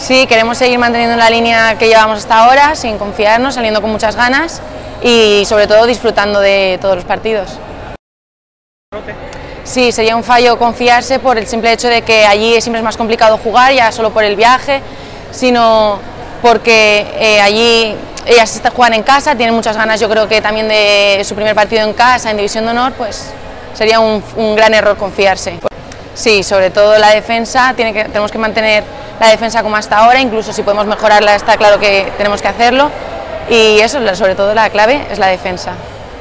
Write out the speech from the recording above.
Sí, queremos seguir manteniendo la línea que llevamos hasta ahora, sin confiarnos, saliendo con muchas ganas y sobre todo disfrutando de todos los partidos. Sí, sería un fallo confiarse por el simple hecho de que allí siempre es más complicado jugar, ya solo por el viaje, sino porque allí ellas juegan en casa, tienen muchas ganas, yo creo que también de su primer partido en casa, en División de Honor, pues sería un gran error confiarse. Sí, sobre todo la defensa, tenemos que mantener la defensa como hasta ahora, incluso si podemos mejorarla está claro que tenemos que hacerlo, y eso, sobre todo la clave es la defensa.